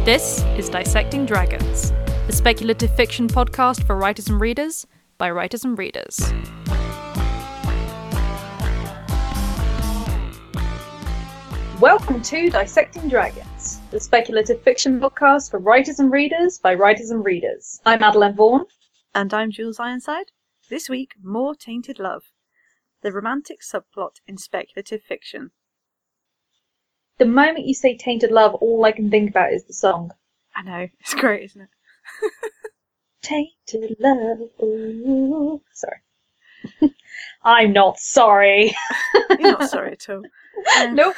This is Dissecting Dragons, a speculative fiction podcast for writers and readers, by writers and readers. Welcome to Dissecting Dragons, the speculative fiction podcast for writers and readers, by writers and readers. I'm Madeleine Vaughan. And I'm Jules Ironside. This week, more Tainted Love, the romantic subplot in speculative fiction. The moment you say Tainted Love, all I can think about is the song. I know, it's great, isn't it? Tainted Love, ooh. Sorry. I'm not sorry. You're not sorry at all. Nope.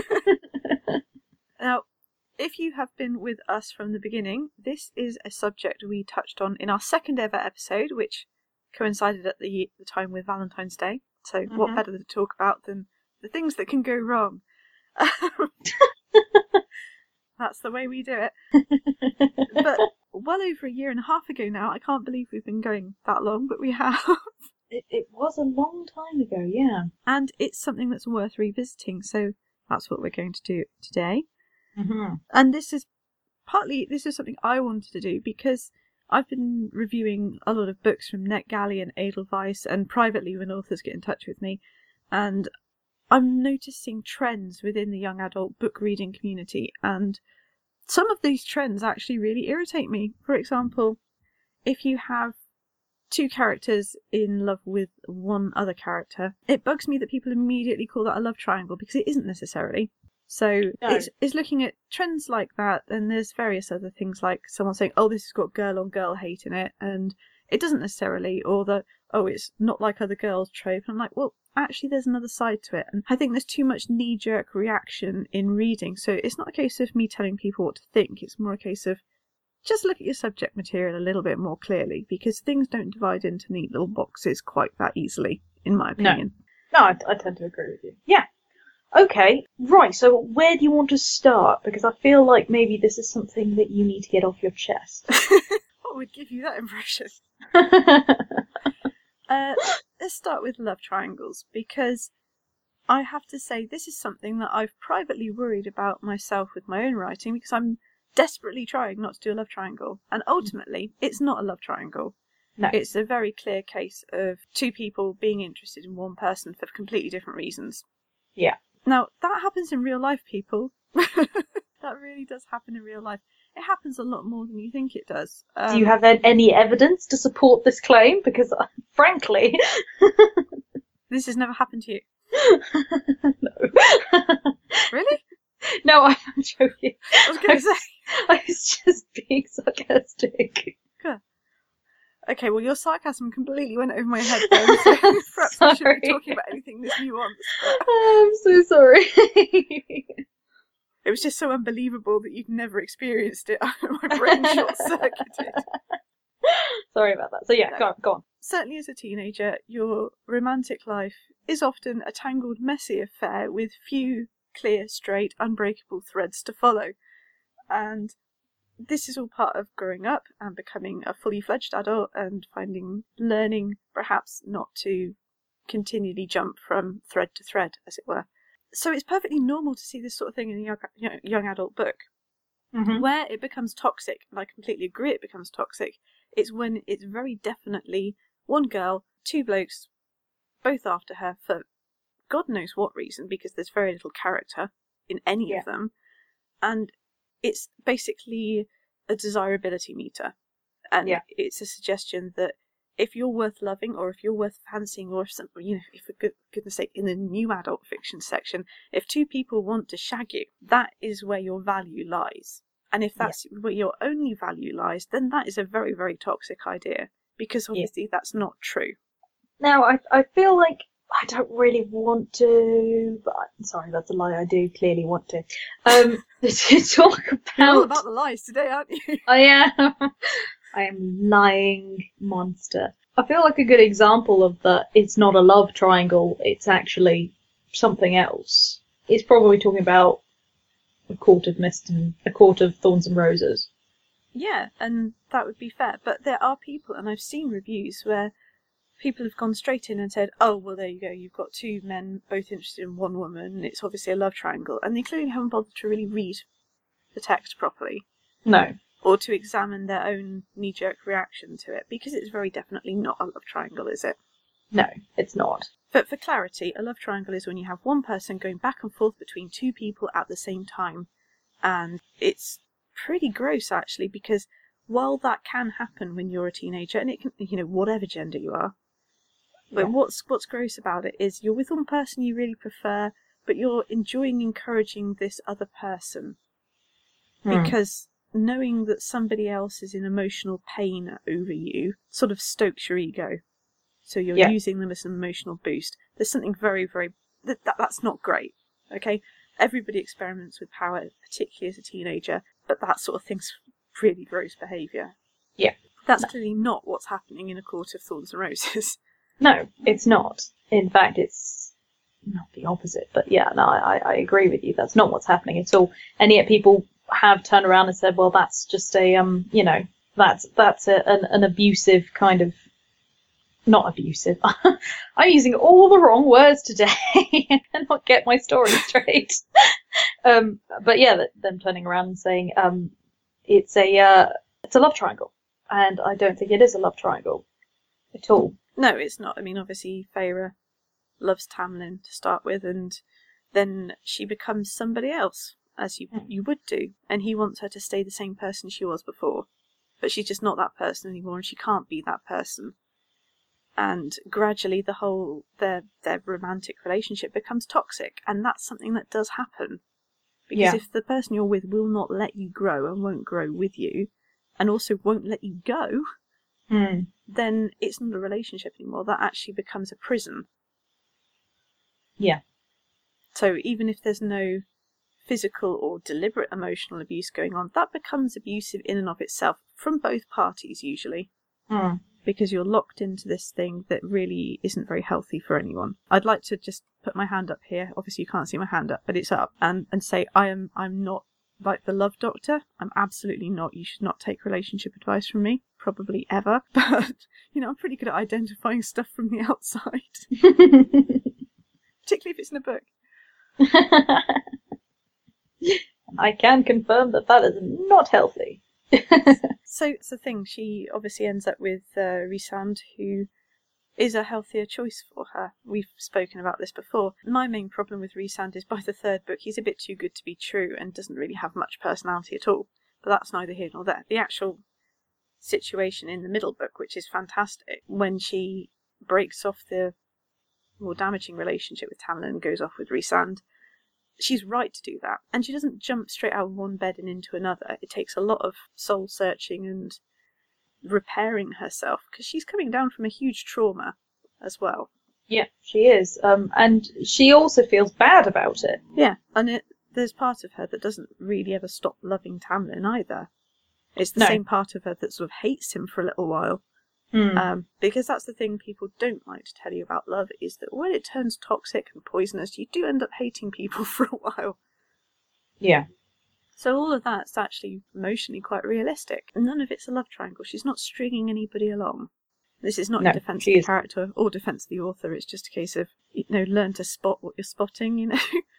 Now, if you have been with us from the beginning, this is a subject we touched on in our second ever episode, which coincided at the time with Valentine's Day. So what better to talk about than the things that can go wrong? That's the way we do it. But well over a year and a half ago now, I can't believe we've been going that long, but we have. It was a long time ago, yeah. And it's something that's worth revisiting, so that's what we're going to do today. Mm-hmm. And this is something I wanted to do because I've been reviewing a lot of books from NetGalley and Edelweiss and privately when authors get in touch with me, and I'm noticing trends within the young adult book reading community, and some of these trends actually really irritate me. For example, if you have two characters in love with one other character, it bugs me that people immediately call that a love triangle because it isn't necessarily. So No. It's looking at trends like that, and there's various other things like someone saying, oh, this has got girl on girl hate in it, and it doesn't necessarily, or it's not like other girls trope. And I'm like, well, actually there's another side to it, and I think there's too much knee-jerk reaction in reading. So it's not a case of me telling people what to think, it's more a case of just look at your subject material a little bit more clearly, because things don't divide into neat little boxes quite that easily, in my opinion. No, I tend to agree with you. Yeah. Okay, right, so where do you want to start? Because I feel like maybe this is something that you need to get off your chest. What would give you that impression? Let's start with love triangles, because I have to say this is something that I've privately worried about myself with my own writing, because I'm desperately trying not to do a love triangle, and ultimately it's not a love triangle. No. It's a very clear case of two people being interested in one person for completely different reasons. Yeah. Now, that happens in real life, people. That really does happen in real life. It happens a lot more than you think it does. Do you have any evidence to support this claim? Because, frankly... This has never happened to you. No. Really? No, I'm joking. I was going to say. I was just being sarcastic. Good. Okay, well, your sarcasm completely went over my head then, so perhaps I shouldn't be talking about anything this nuanced. But I'm so sorry. it was just so unbelievable that you'd never experienced it. My brain short-circuited. Sorry about that. So yeah, go on. Certainly as a teenager, your romantic life is often a tangled, messy affair with few clear, straight, unbreakable threads to follow. And this is all part of growing up and becoming a fully fledged adult and learning perhaps not to continually jump from thread to thread, as it were. So it's perfectly normal to see this sort of thing in a young adult book. Mm-hmm. Where it becomes toxic, and I completely agree it becomes toxic, it's when it's very definitely one girl, two blokes, both after her for God knows what reason, because there's very little character in any of them, and it's basically a desirability meter, and it's a suggestion that if you're worth loving, or if you're worth fancying, or if something, if for goodness sake, in the new adult fiction section, if two people want to shag you, that is where your value lies. And if that's where your only value lies, then that is a very, very toxic idea, because obviously that's not true. Now, I feel like I don't really want to, but sorry, that's a lie. I do clearly want to. To talk about. You're all about the lies today, aren't you? I am. I am lying monster. I feel like a good example of that. It's not a love triangle. It's actually something else. It's probably talking about A Court of Mist and A Court of Thorns and Roses. Yeah, and that would be fair. But there are people, and I've seen reviews where people have gone straight in and said, oh, well, there you go, you've got two men both interested in one woman, it's obviously a love triangle, and they clearly haven't bothered to really read the text properly. No. or to examine their own knee-jerk reaction to it, because it's very definitely not a love triangle, is it? No, it's not. But for clarity, a love triangle is when you have one person going back and forth between two people at the same time. And it's pretty gross, actually, because while that can happen when you're a teenager, and it can, whatever gender you are, but what's gross about it is you're with one person you really prefer, but you're enjoying encouraging this other person. Because knowing that somebody else is in emotional pain over you sort of stokes your ego. So you're using them as an emotional boost. There's something very, very... That's not great, okay? Everybody experiments with power, particularly as a teenager, but that sort of thing's really gross behaviour. Yeah. That's clearly not what's happening in A Court of Thorns and Roses. No, it's not. In fact, it's not the opposite. But yeah, no, I agree with you. That's not what's happening at all. And yet people have turned around and said, well, that's just a, that's an abusive kind of... Not abusive. I'm using all the wrong words today. I cannot get my story straight. But yeah, them turning around and saying it's a love triangle, and I don't think it is a love triangle at all. No, it's not. I mean, obviously, Feyre loves Tamlin to start with, and then she becomes somebody else, as you would do, and he wants her to stay the same person she was before, but she's just not that person anymore, and she can't be that person. And gradually their romantic relationship becomes toxic, and that's something that does happen. Because if the person you're with will not let you grow and won't grow with you, and also won't let you go, then it's not a relationship anymore. That actually becomes a prison. Yeah. So even if there's no physical or deliberate emotional abuse going on, that becomes abusive in and of itself, from both parties usually. Because you're locked into this thing that really isn't very healthy for anyone. I'd like to just put my hand up here. Obviously you can't see my hand up, but it's up. And say I'm not like the love doctor. I'm absolutely not. You should not take relationship advice from me. Probably ever. But, I'm pretty good at identifying stuff from the outside. Particularly if it's in a book. I can confirm that is not healthy. So it's the thing, she obviously ends up with Rhysand, who is a healthier choice for her. We've spoken about this before. My main problem with Rhysand is by the third book he's a bit too good to be true and doesn't really have much personality at all. But that's neither here nor there. The actual situation in the middle book, which is fantastic, when she breaks off the more damaging relationship with Tamlin and goes off with Rhysand, she's right to do that, and she doesn't jump straight out of one bed and into another. It takes a lot of soul searching and repairing herself, because she's coming down from a huge trauma as well. Yeah, she is, and she also feels bad about it. Yeah, and there's part of her that doesn't really ever stop loving Tamlin either. It's the same part of her that sort of hates him for a little while. Because that's the thing people don't like to tell you about love, is that when it turns toxic and poisonous, you do end up hating people for a while. Yeah. So all of that's actually emotionally quite realistic. None of it's a love triangle. She's not stringing anybody along. This is not in defence of the character or defence of the author. It's just a case of, learn to spot what you're spotting,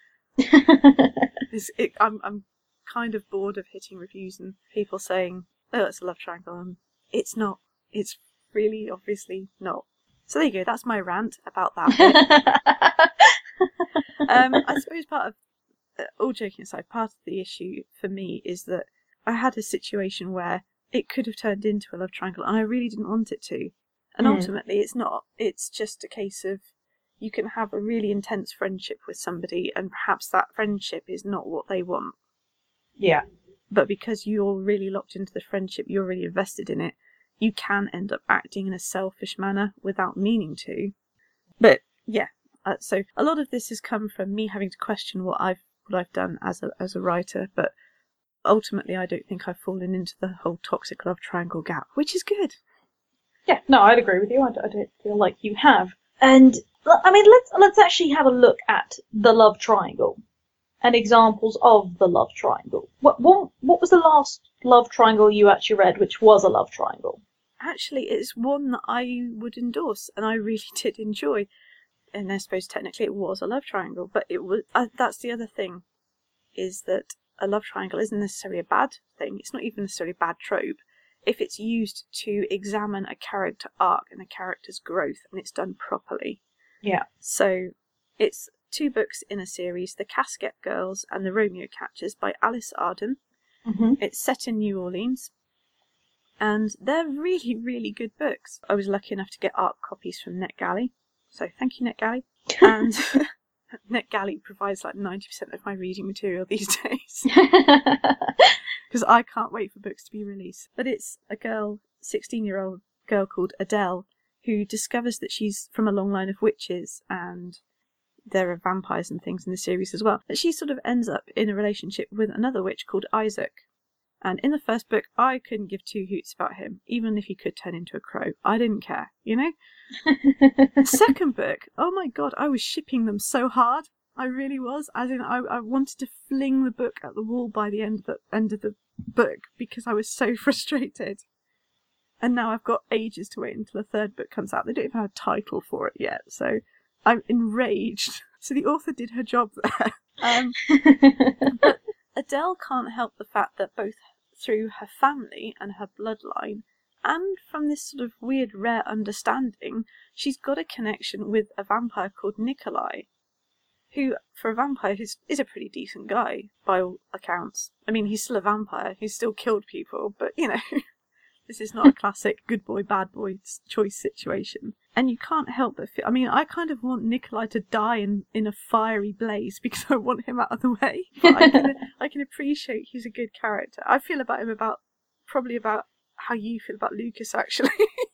I'm kind of bored of hitting reviews and people saying, oh, it's a love triangle. And it's not. It's really obviously not. So there you go, that's my rant about that bit. I suppose part of, all joking aside, part of the issue for me is that I had a situation where it could have turned into a love triangle and I really didn't want it to. And ultimately it's not. It's just a case of you can have a really intense friendship with somebody and perhaps that friendship is not what they want. Yeah. But because you're really locked into the friendship, you're really invested in it, you can end up acting in a selfish manner without meaning to. But yeah, so a lot of this has come from me having to question what I've done as a writer. But ultimately, I don't think I've fallen into the whole toxic love triangle gap, which is good. Yeah, no, I'd agree with you. I don't feel like you have. And I mean, let's actually have a look at the love triangle and examples of the love triangle. What was the last love triangle you actually read, which was a love triangle? Actually, it's one that I would endorse, and I really did enjoy. And I suppose technically it was a love triangle, but it was. That's the other thing, is that a love triangle isn't necessarily a bad thing. It's not even necessarily a bad trope if it's used to examine a character arc and a character's growth, and it's done properly. Yeah. So it's 2 books in a series, The Casket Girls and The Romeo Catchers by Alice Arden. Mm-hmm. It's set in New Orleans, and they're really, really good books. I was lucky enough to get ARC copies from NetGalley, so thank you, NetGalley. And NetGalley provides like 90% of my reading material these days, because I can't wait for books to be released. But it's a girl, 16-year-old girl called Adele, who discovers that she's from a long line of witches, and there are vampires and things in the series as well. But she sort of ends up in a relationship with another witch called Isaac. And in the first book, I couldn't give 2 hoots about him, even if he could turn into a crow. I didn't care, you know? Second book, oh my god, I was shipping them so hard. I really was. As in, I wanted to fling the book at the wall by the end of the book because I was so frustrated. And now I've got ages to wait until the third book comes out. They don't even have a title for it yet, so I'm enraged. So the author did her job there. But Adele can't help the fact that both through her family and her bloodline, and from this sort of weird rare understanding, she's got a connection with a vampire called Nikolai, who, for a vampire, is a pretty decent guy, by all accounts. I mean, he's still a vampire, he's still killed people, but, you know, this is not a classic good boy, bad boy choice situation. And you can't help but feel... I mean, I kind of want Nikolai to die in a fiery blaze because I want him out of the way. But I can appreciate he's a good character. I feel about him probably about how you feel about Lucas, actually.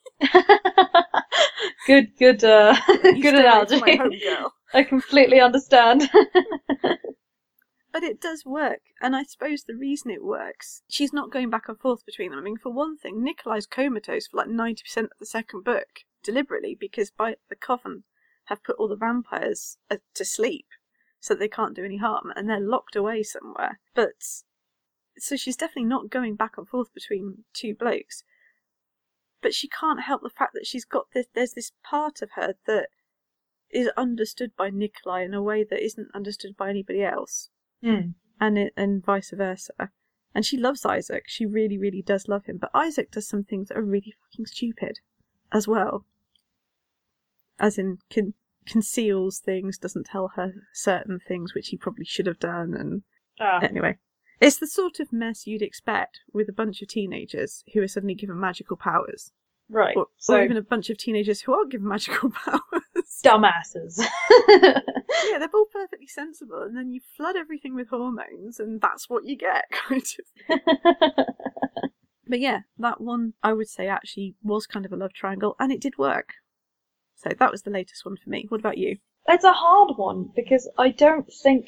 Good good analogy. My home girl. I completely understand. But it does work, and I suppose the reason it works, she's not going back and forth between them. I mean, for one thing, Nikolai's comatose for like 90% of the second book, deliberately, because the Coven have put all the vampires to sleep, so they can't do any harm, and they're locked away somewhere. But, so she's definitely not going back and forth between 2 blokes. But she can't help the fact that she's got there's this part of her that is understood by Nikolai in a way that isn't understood by anybody else. Mm. And vice versa. And she loves Isaac. She really, really does love him. But Isaac does some things that are really fucking stupid as well. As in, conceals things, doesn't tell her certain things, which he probably should have done. And anyway, it's the sort of mess you'd expect with a bunch of teenagers who are suddenly given magical powers. Right. Or even a bunch of teenagers who aren't given magical powers. Dumbasses. Yeah, they're all perfectly sensible, and then you flood everything with hormones, and that's what you get, kind of. But yeah, that one, I would say, actually was kind of a love triangle, and it did work. So that was the latest one for me. What about you? It's a hard one, because I don't think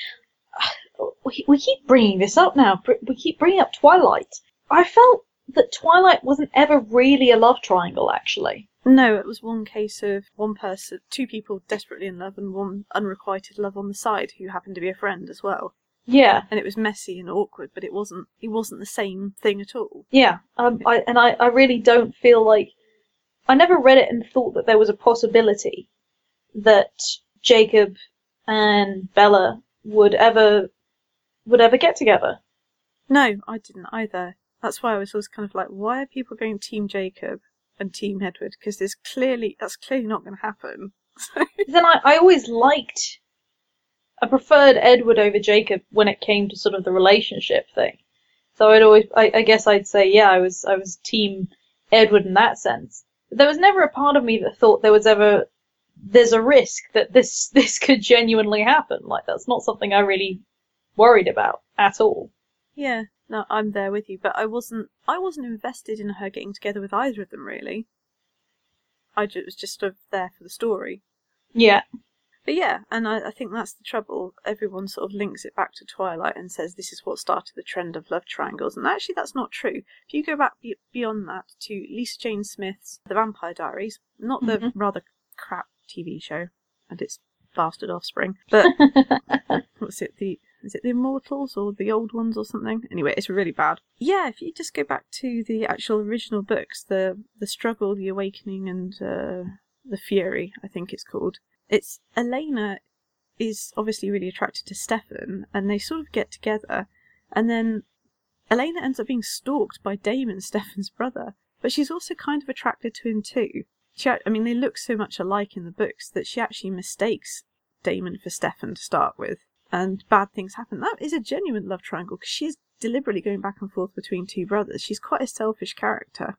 we keep bringing this up now. We keep bringing up Twilight. I felt that Twilight wasn't ever really a love triangle, actually. No, it was one case of one person, 2 people desperately in love, and one unrequited love on the side who happened to be a friend as well. Yeah. And it was messy and awkward, but it wasn't the same thing at all. Yeah. I really don't feel like... I never read it and thought that there was a possibility that Jacob and Bella would ever get together. No, I didn't either. That's why I was always kind of like, why are people going Team Jacob and Team Edward? Because that's clearly not going to happen. Then I always liked... I preferred Edward over Jacob when it came to sort of the relationship thing. So I guess I'd say, yeah, I was Team Edward in that sense. But there was never a part of me that thought there's a risk that this could genuinely happen. Like, that's not something I really worried about at all. Yeah. No, I'm there with you, but I wasn't invested in her getting together with either of them, really. I was just sort of there for the story. Yeah. But yeah, and I think that's the trouble. Everyone sort of links it back to Twilight and says this is what started the trend of love triangles, and actually that's not true. If you go back beyond that to Lisa Jane Smith's The Vampire Diaries, not the rather crap TV show and its bastard offspring, but is it the Immortals or the Old Ones or something? Anyway, it's really bad. Yeah, if you just go back to the actual original books, the Struggle, the Awakening, and the Fury, I think it's called. It's Elena is obviously really attracted to Stefan, and they sort of get together, And then Elena ends up being stalked by Damon, Stefan's brother, but she's also kind of attracted to him too. They look so much alike in the books that she actually mistakes Damon for Stefan to start with, and bad things happen. That is a genuine love triangle, because she's deliberately going back and forth between two brothers. She's quite a selfish character.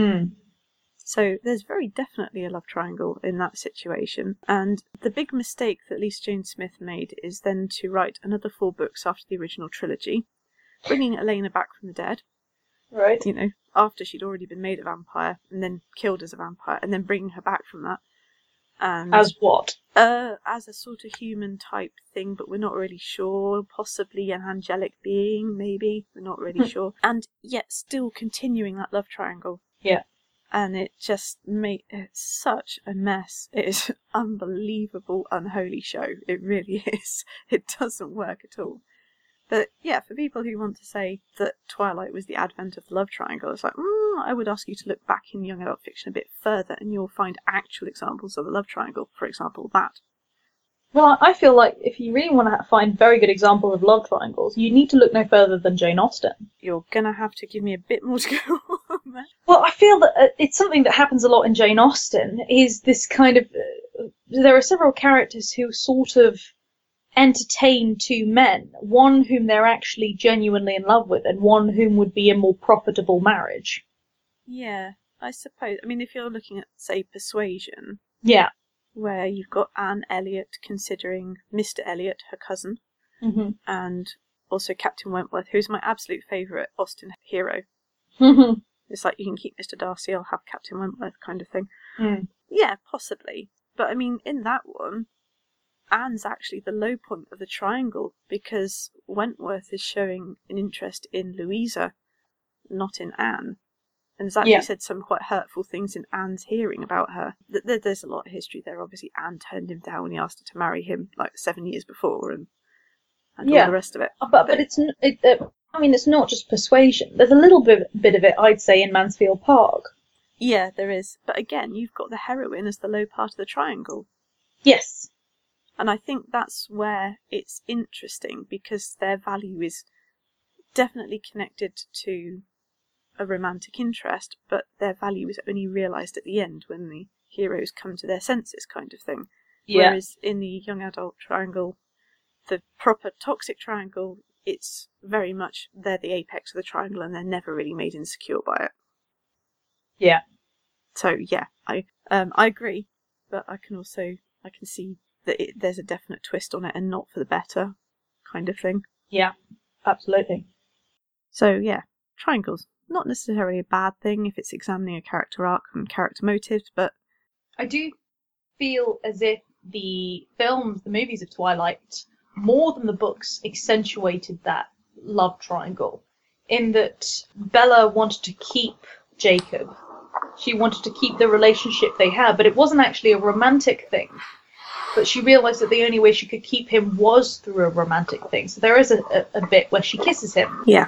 So there's very definitely a love triangle in that situation. And the big mistake that Lisa Jane Smith made is then to write another 4 books after the original trilogy, bringing Elena back from the dead. Right. After she'd already been made a vampire and then killed as a vampire, and then bringing her back from that. And as what? As a sort of human type thing, but we're not really sure. Possibly an angelic being, maybe. We're not really sure. And yet still continuing that love triangle. Yeah. And it just made it such a mess. It is an unbelievable, unholy show. It really is. It doesn't work at all. But yeah, for people who want to say that Twilight was the advent of the love triangle, it's like, I would ask you to look back in young adult fiction a bit further and you'll find actual examples of the love triangle. For example, that. Well, I feel like if you really want to find very good examples of love triangles, you need to look no further than Jane Austen. You're going to have to give me a bit more to go on there. Well, I feel that it's something that happens a lot in Jane Austen, is this kind of... there are several characters who sort of entertain 2 men, one whom they're actually genuinely in love with, and one whom would be a more profitable marriage. Yeah, I suppose. If you're looking at, say, Persuasion... Yeah. Where you've got Anne Elliot considering Mr. Elliot, her cousin, and also Captain Wentworth, who's my absolute favourite Austen hero. It's like, you can keep Mr. Darcy, I'll have Captain Wentworth kind of thing. Yeah, possibly. But in that one, Anne's actually the low point of the triangle, because Wentworth is showing an interest in Louisa, not in Anne. And has actually said some quite hurtful things in Anne's hearing about her. There's a lot of history there. Obviously, Anne turned him down when he asked her to marry him 7 years before, and all the rest of it. But it's not just Persuasion. There's a little bit of it, I'd say, in Mansfield Park. Yeah, there is. But again, you've got the heroine as the low part of the triangle. Yes. And I think that's where it's interesting, because their value is definitely connected to a romantic interest, but their value is only realised at the end when the heroes come to their senses, kind of thing. Yeah. Whereas in the young adult triangle, the proper toxic triangle, it's very much they're the apex of the triangle and they're never really made insecure by it. Yeah. So yeah, I agree, but I can see that there's a definite twist on it, and not for the better, kind of thing. Yeah, absolutely. So yeah, triangles. Not necessarily a bad thing if it's examining a character arc and character motives, but... I do feel as if the movies of Twilight, more than the books, accentuated that love triangle, in that Bella wanted to keep Jacob. She wanted to keep the relationship they had, but it wasn't actually a romantic thing. But she realised that the only way she could keep him was through a romantic thing. So there is a bit where she kisses him. Yeah.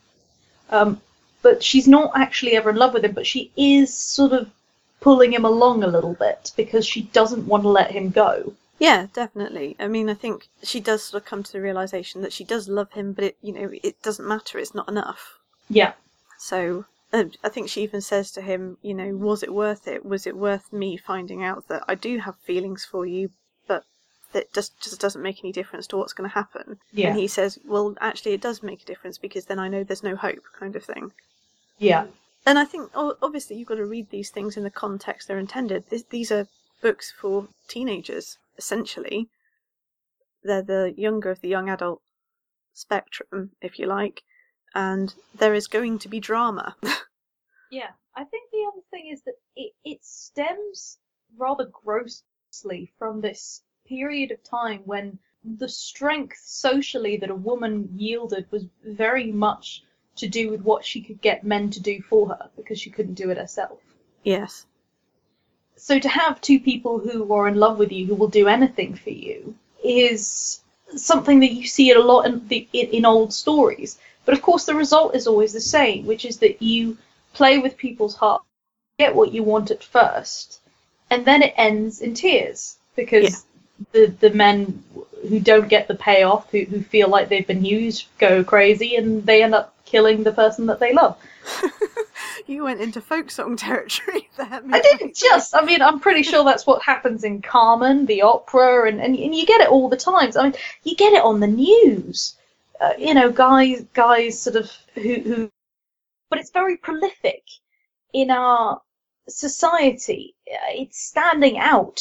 But she's not actually ever in love with him, but she is sort of pulling him along a little bit, because she doesn't want to let him go. Yeah, definitely. I think she does sort of come to the realisation that she does love him, but it doesn't matter, it's not enough. Yeah. So, I think she even says to him, was it worth it? Was it worth me finding out that I do have feelings for you, but that just doesn't make any difference to what's going to happen? Yeah. And he says, well, actually it does make a difference, because then I know there's no hope, kind of thing. Yeah. And I think, obviously, you've got to read these things in the context they're intended. These are books for teenagers, essentially. They're the younger of the young adult spectrum, if you like. And there is going to be drama. Yeah. I think the other thing is that it stems rather grossly from this period of time when the strength socially that a woman yielded was very much to do with what she could get men to do for her, because she couldn't do it herself. Yes. So to have 2 people who are in love with you, who will do anything for you, is something that you see it a lot in old stories. But of course the result is always the same, which is that you play with people's hearts, get what you want at first, and then it ends in tears, because the men who don't get the payoff, who feel like they've been used, go crazy, and they end up killing the person that they love. You went into folk song territory there. I didn't just. I mean, I'm pretty sure that's what happens in Carmen, the opera, and you get it all the time. I mean, you get it on the news. You know, guys sort of who, but it's very prolific in our society. It's standing out.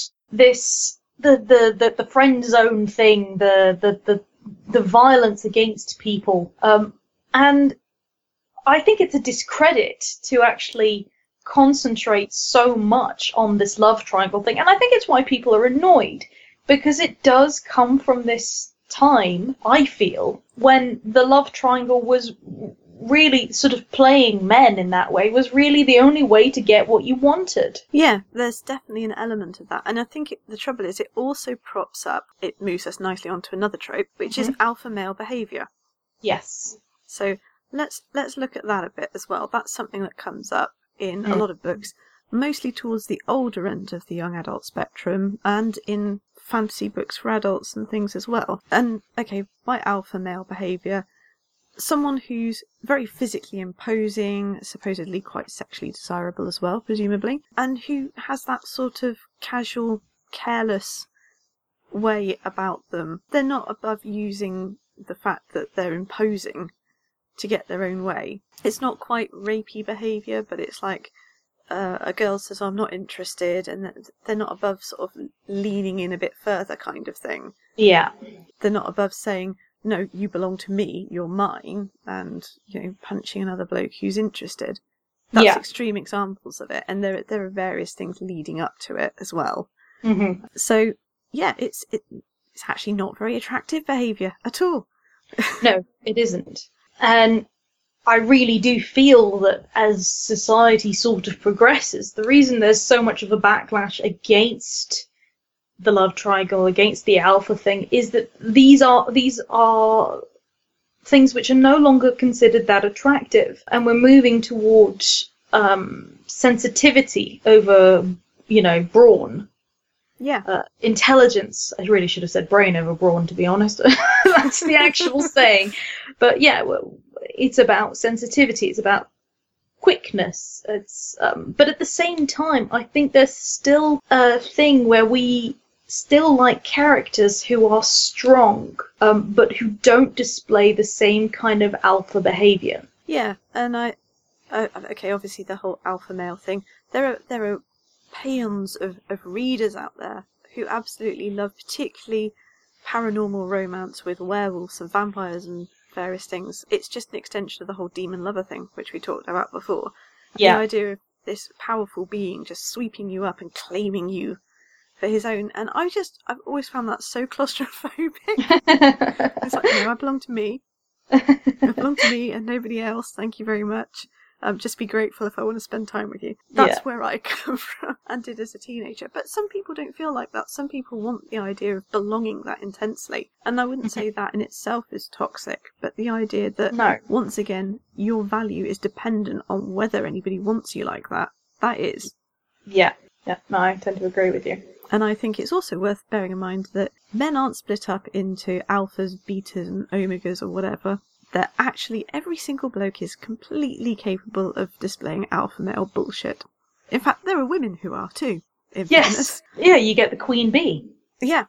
The friend zone thing, the violence against people, and I think it's a discredit to actually concentrate so much on this love triangle thing, and I think it's why people are annoyed, because it does come from this time, I feel, when the love triangle was really sort of playing men in that way was really the only way to get what you wanted. Yeah, there's definitely an element of that. And I think the trouble is it also props up, it moves us nicely onto another trope, which is alpha male behaviour. Yes. So let's look at that a bit as well. That's something that comes up in a lot of books, mostly towards the older end of the young adult spectrum, and in fantasy books for adults and things as well. And, okay, by alpha male behaviour, someone who's very physically imposing, supposedly quite sexually desirable as well, presumably, and who has that sort of casual, careless way about them. They're not above using the fact that they're imposing to get their own way. It's not quite rapey behaviour, but it's like a girl says, oh, I'm not interested, and they're not above sort of leaning in a bit further kind of thing. Yeah. They're not above saying, no, you belong to me, you're mine, and, you know, punching another bloke who's interested. That's extreme examples of it, and there are various things leading up to it as well. Mm-hmm. So, yeah, it's actually not very attractive behaviour at all. No, it isn't. And I really do feel that as society sort of progresses, the reason there's so much of a backlash against the love triangle, against the alpha thing, is that these are things which are no longer considered that attractive, and we're moving towards sensitivity over, you know, brawn. Yeah. Intelligence. I really should have said brain over brawn, to be honest. That's the actual saying. But yeah, it's about sensitivity. It's about quickness. It's but at the same time, I think there's still a thing where we still like characters who are strong, but who don't display the same kind of alpha behavior. Yeah, and okay, obviously the whole alpha male thing. There are paeans of readers out there who absolutely love particularly paranormal romance with werewolves and vampires and various things. It's just an extension of the whole demon lover thing, which we talked about before. Yeah. The idea of this powerful being just sweeping you up and claiming you for his own, and I've always found that so claustrophobic. It's like, no, I belong to me. I belong to me and nobody else. Thank you very much. Just be grateful if I want to spend time with you. That's where I come from and did as a teenager. But some people don't feel like that. Some people want the idea of belonging that intensely. And I wouldn't say that in itself is toxic, but the idea that, once again, your value is dependent on whether anybody wants you like that. That is. Yeah. Yeah. No, I tend to agree with you. And I think it's also worth bearing in mind that men aren't split up into alphas, betas, and omegas or whatever. That actually every single bloke is completely capable of displaying alpha male bullshit. In fact, there are women who are too. In fairness. Yeah, you get the queen bee. Yeah.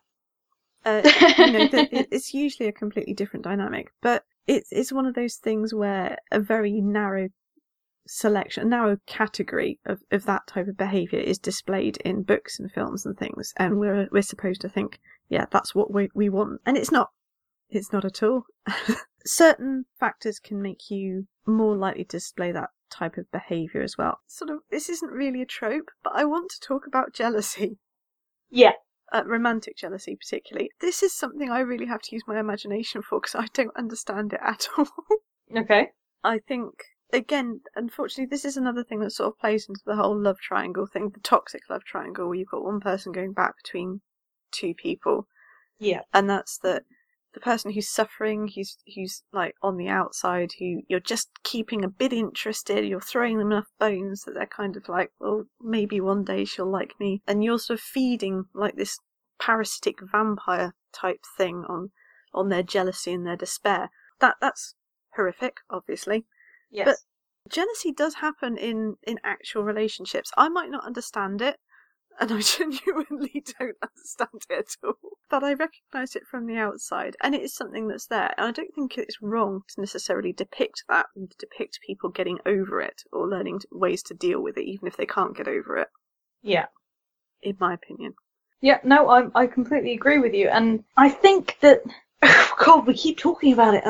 It's usually a completely different dynamic, but it's one of those things where a very narrow selection, a narrow category of that type of behaviour is displayed in books and films and things, and we're supposed to think, yeah, that's what we want, and it's not. It's not at all. Certain factors can make you more likely to display that type of behaviour as well. Sort of, this isn't really a trope, but I want to talk about jealousy. Yeah. Romantic jealousy, particularly. This is something I really have to use my imagination for, because I don't understand it at all. Okay. I think, again, unfortunately, this is another thing that sort of plays into the whole love triangle thing, the toxic love triangle, where you've got one person going back between two people. Yeah. And that's that. The person who's suffering, who's like on the outside, who you're just keeping a bit interested, you're throwing them enough bones that they're kind of like, well, maybe one day she'll like me. And you're sort of feeding like this parasitic vampire type thing on their jealousy and their despair. That's horrific, obviously. Yes. But jealousy does happen in actual relationships. I might not understand it, and I genuinely don't understand it at all. But I recognise it from the outside, and it is something that's there. And I don't think it's wrong to necessarily depict that and depict people getting over it or learning ways to deal with it, even if they can't get over it. Yeah. In my opinion. Yeah, no, I completely agree with you, and I think that God, we keep talking about it.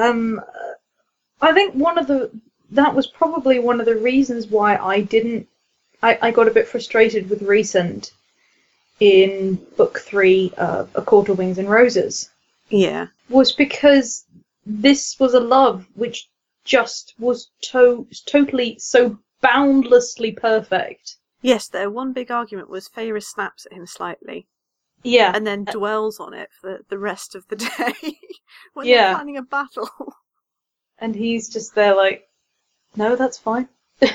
I think that was probably one of the reasons why I got a bit frustrated with Rhysand in book 3 of A Court of Wings and Roses. Yeah. Was because this was a love which just was totally so boundlessly perfect. Yes, their one big argument was Feyre snaps at him slightly. Yeah. And then dwells on it for the rest of the day when Yeah. they're planning a battle. And he's just there like, no, that's fine.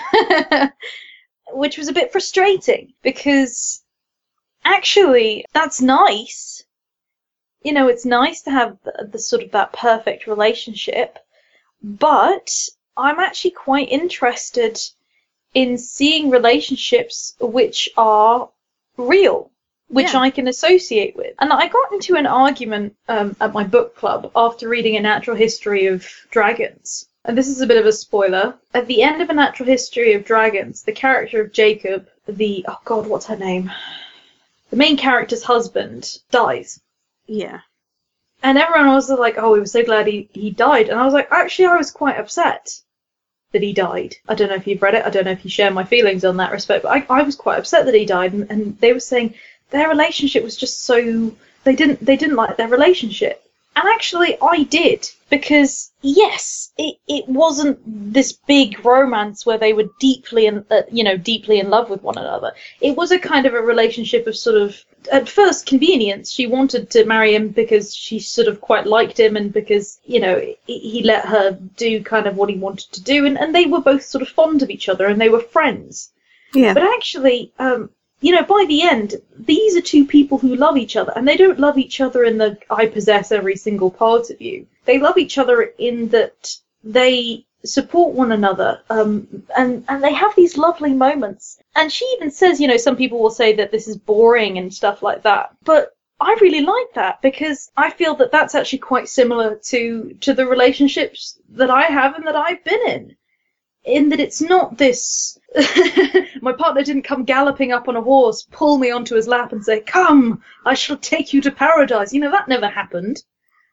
Which was a bit frustrating, because actually that's nice. You know, it's nice to have the sort of that perfect relationship, but I'm actually quite interested in seeing relationships which are real, which Yeah. I can associate with. And I got into an argument at my book club after reading A Natural History of Dragons. And this is a bit of a spoiler. At the end of A Natural History of Dragons, the character of Jacob, oh God, what's her name? The main character's husband dies. Yeah. And everyone was like, oh, we were so glad he died. And I was like, actually, I was quite upset that he died. I don't know if you've read it. I don't know if you share my feelings on that respect. But I was quite upset that he died. And they were saying their relationship was just so... They didn't like their relationship. And actually, I did. Because, yes, it wasn't this big romance where they were deeply in love with one another. It was a kind of a relationship of sort of, at first, convenience. She wanted to marry him because she sort of quite liked him, and because, you know, he let her do kind of what he wanted to do, and they were both sort of fond of each other, and they were friends. Yeah. But actually, you know, by the end, these are two people who love each other, and they don't love each other in the I possess every single part of you. They love each other in that they support one another, and they have these lovely moments. And she even says, you know, some people will say that this is boring and stuff like that, but I really like that, because I feel that that's actually quite similar to the relationships that I have and that I've been in that it's not this... My partner didn't come galloping up on a horse, pull me onto his lap and say, come, I shall take you to paradise. You know, that never happened.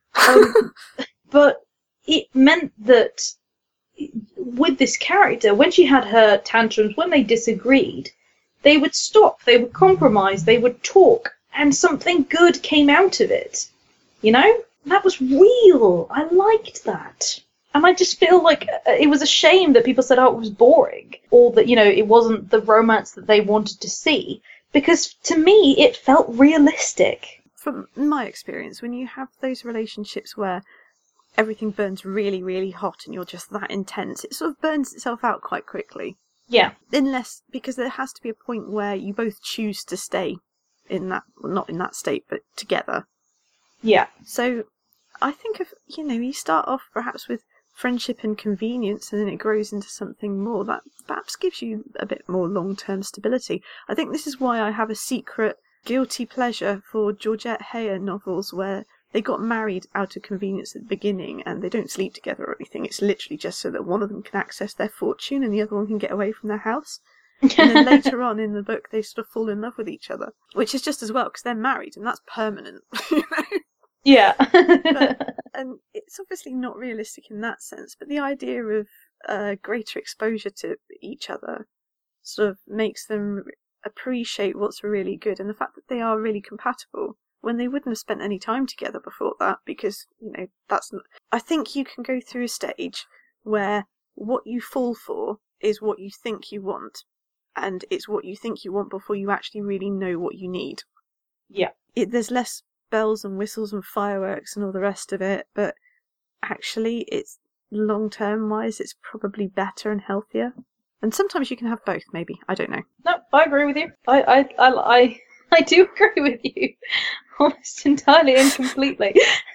But it meant that with this character, when she had her tantrums, when they disagreed, they would stop, they would compromise, they would talk, and something good came out of it. You know? That was real. I liked that. And I just feel like it was a shame that people said, oh, it was boring, or that, you know, it wasn't the romance that they wanted to see, because to me it felt realistic. From my experience, when you have those relationships where everything burns really, really hot and you're just that intense, it sort of burns itself out quite quickly. Yeah. Because there has to be a point where you both choose to stay in that, well, not in that state, but together. Yeah. So I think if, you know, you start off perhaps with friendship and convenience, and then it grows into something more, that perhaps gives you a bit more long-term stability. I think this is why I have a secret guilty pleasure for Georgette Heyer novels where they got married out of convenience at the beginning and they don't sleep together or anything. It's literally just so that one of them can access their fortune and the other one can get away from their house. And then later on in the book they sort of fall in love with each other, which is just as well because they're married and that's permanent. You know? Yeah. And it's obviously not realistic in that sense, but the idea of greater exposure to each other sort of makes them appreciate what's really good, and the fact that they are really compatible when they wouldn't have spent any time together before that, because, you know, that's not... I think you can go through a stage where what you fall for is what you think you want, and it's what you think you want before you actually really know what you need. Yeah. There's less bells and whistles and fireworks and all the rest of it, but actually it's long-term wise it's probably better and healthier. And sometimes you can have both, maybe. I don't know. No, I agree with you. I do agree with you. almost entirely and completely.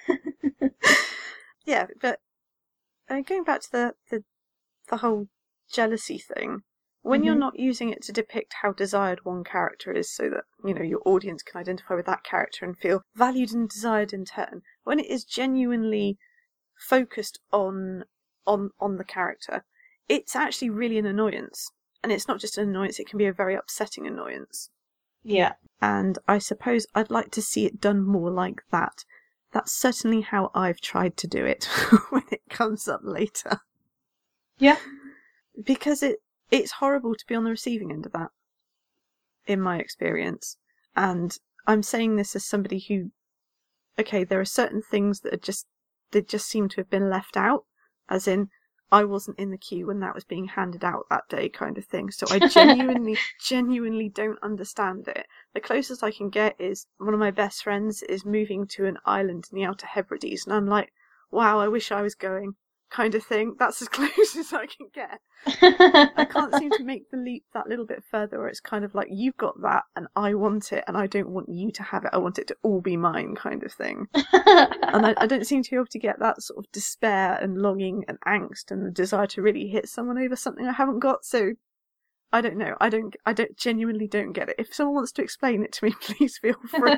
Yeah, but going back to the whole jealousy thing, when you're not using it to depict how desired one character is so that, your audience can identify with that character and feel valued and desired in turn, when it is genuinely focused on the character, it's actually really an annoyance. And it's not just an annoyance, it can be a very upsetting annoyance. Yeah. And I suppose I'd like to see it done more like that. That's certainly how I've tried to do it when it comes up later. Yeah. Because it's horrible to be on the receiving end of that, in my experience. And I'm saying this as somebody who, okay, there are certain things that they just seem to have been left out, as in, I wasn't in the queue when that was being handed out that day kind of thing. So I genuinely don't understand it. The closest I can get is one of my best friends is moving to an island in the Outer Hebrides, and I'm like, wow, I wish I was going kind of thing. That's as close as I can get. I can't seem to make the leap that little bit further where it's kind of like, you've got that and I want it and I don't want you to have it. I want it to all be mine kind of thing. And I don't seem to be able to get that sort of despair and longing and angst and the desire to really hit someone over something I haven't got. So I don't know. I genuinely don't get it. If someone wants to explain it to me, please feel free.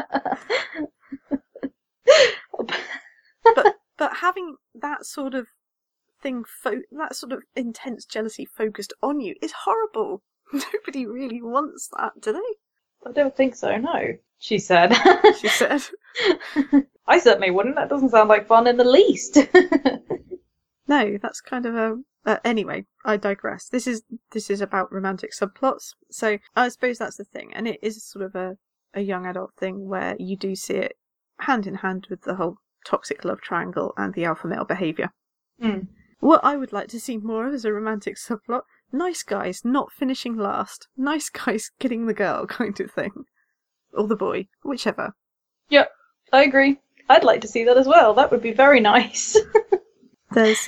But having that sort of thing, that sort of intense jealousy focused on you is horrible. Nobody really wants that, do they? I don't think so, no, she said. She said. I certainly wouldn't. That doesn't sound like fun in the least. No, that's kind of anyway, I digress. This is about romantic subplots. So I suppose that's the thing. And it is sort of a young adult thing where you do see it hand in hand with the whole toxic love triangle and the alpha male behaviour. What I would like to see more of is a romantic subplot. Nice guys not finishing last. Nice guys getting the girl kind of thing. Or the boy. Whichever. Yep, I agree. I'd like to see that as well. That would be very nice. There's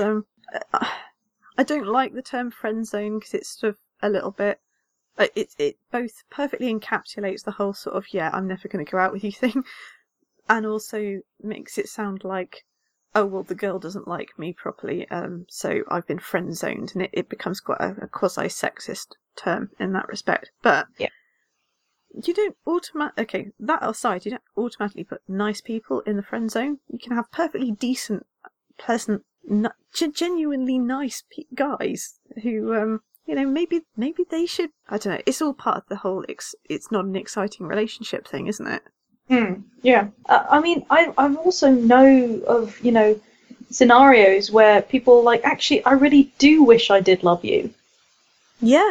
I don't like the term friend zone because it's sort of a little bit it both perfectly encapsulates the whole sort of I'm never going to go out with you thing, and also makes it sound like, oh well, the girl doesn't like me properly, so I've been friend zoned, and it becomes quite a quasi sexist term in that respect. But you don't that aside, you don't automatically put nice people in the friend zone. You can have perfectly decent, pleasant, genuinely nice guys who maybe they should, I don't know, it's all part of the whole it's not an exciting relationship thing, isn't it? Yeah. I mean, I've also know of, scenarios where people are like, actually, I really do wish I did love you. Yeah.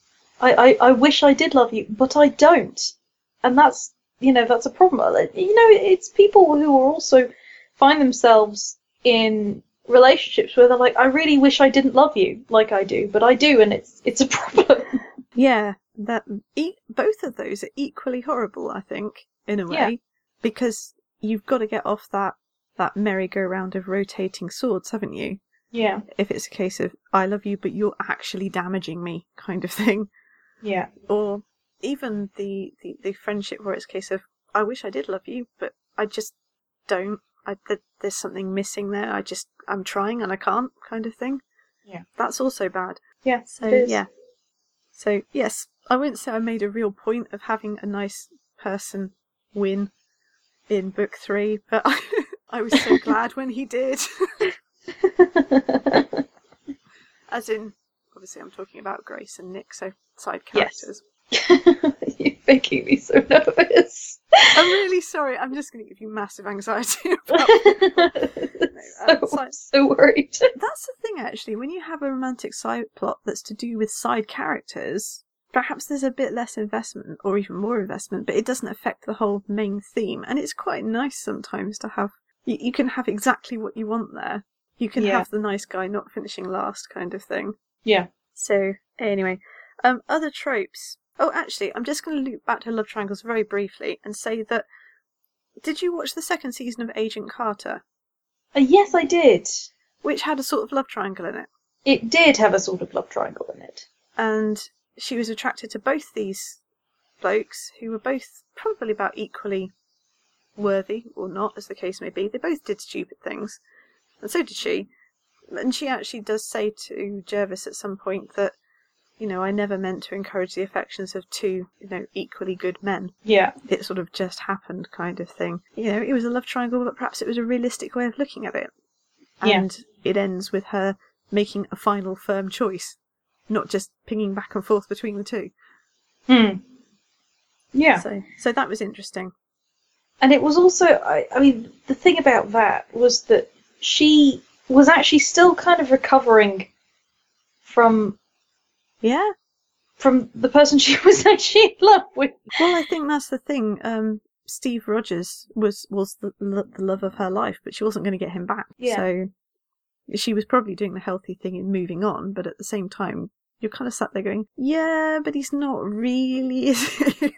I wish I did love you, but I don't. And that's, that's a problem. It's people who are also find themselves in relationships where they're like, I really wish I didn't love you like I do, but I do, and it's a problem. Yeah, both of those are equally horrible, I think, in a way, because you've got to get off that merry-go-round of rotating swords, haven't you? Yeah. If it's a case of, I love you, but you're actually damaging me, kind of thing. Yeah. Or even the friendship where it's a case of, I wish I did love you, but I just don't. There's something missing there. I'm trying and I can't, kind of thing. Yeah. That's also bad. Yeah. So, yeah. So, yes, I wouldn't say I made a real point of having a nice person win in book 3, but I was so glad when he did. As in, obviously I'm talking about Grace and Nick, so side characters. Yes. You're making me so nervous. I'm really sorry, I'm just going to give you massive anxiety about it. I'm so worried. That's the thing, actually, when you have a romantic side plot that's to do with side characters, perhaps there's a bit less investment, or even more investment, but it doesn't affect the whole main theme, and it's quite nice sometimes to have, you can have exactly what you want there. You can have the nice guy not finishing last kind of thing. Yeah. So, anyway, other tropes. Oh, actually, I'm just going to loop back to love triangles very briefly and say that, did you watch the second season of Agent Carter? Yes, I did. Which had a sort of love triangle in it. It did have a sort of love triangle in it. And she was attracted to both these blokes, who were both probably about equally worthy or not, as the case may be. They both did stupid things, and so did she. And she actually does say to Jervis at some point that, I never meant to encourage the affections of two, equally good men. Yeah. It sort of just happened kind of thing. It was a love triangle, but perhaps it was a realistic way of looking at it. And it ends with her making a final firm choice, not just pinging back and forth between the two. Yeah. So that was interesting. And it was also, I mean, the thing about that was that she was actually still kind of recovering from the person she was actually in love with. Well, I think that's the thing. Steve Rogers was the love of her life, but she wasn't going to get him back. Yeah. So she was probably doing the healthy thing in moving on, but at the same time, you're kind of sat there going, yeah, but he's not really, is he?